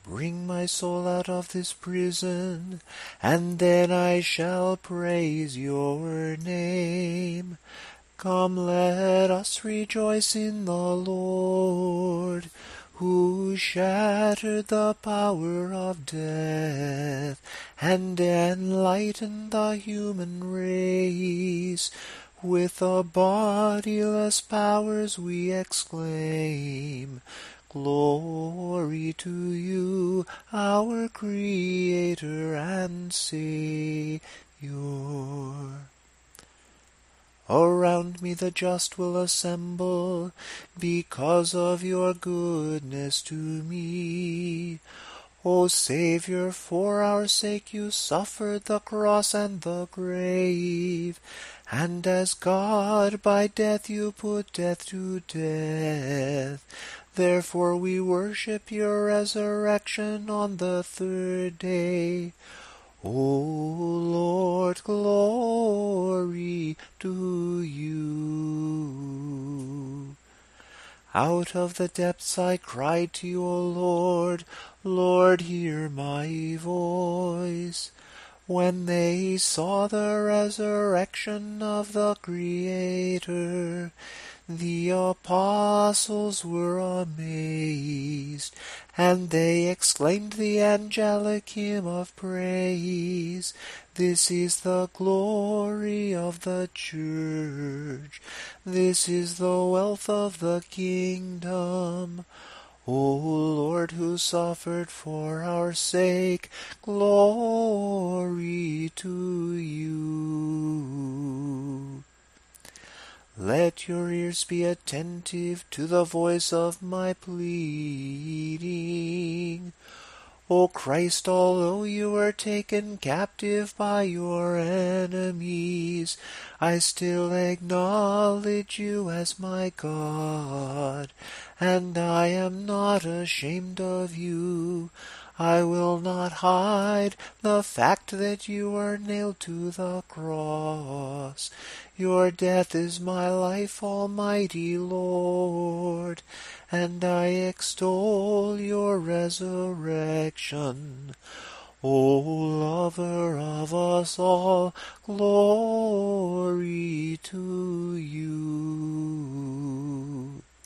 Bring my soul out of this prison, and then I shall praise your name. Come, let us rejoice in the Lord, who shattered the power of death, and enlightened the human race. With the bodiless powers we exclaim, Glory to you, our Creator and Saviour. Around me the just will assemble, because of your goodness to me. O Saviour, for our sake you suffered the cross and the grave, and as God by death you put death to death. Therefore we worship your resurrection on the third day. O Lord, glory to you. Out of the depths I cried to you, O Lord. Lord, hear my voice. When they saw the resurrection of the Creator, the apostles were amazed, and they exclaimed the angelic hymn of praise. This is the glory of the church. This is the wealth of the kingdom. O Lord, who suffered for our sake, glory to you. Let your ears be attentive to the voice of my pleading. O Christ, although you were taken captive by your enemies, I still acknowledge you as my God, and I am not ashamed of you. I will not hide the fact that you were nailed to the cross. Your death is my life, Almighty Lord, and I extol your resurrection. O lover of us all, glory to you.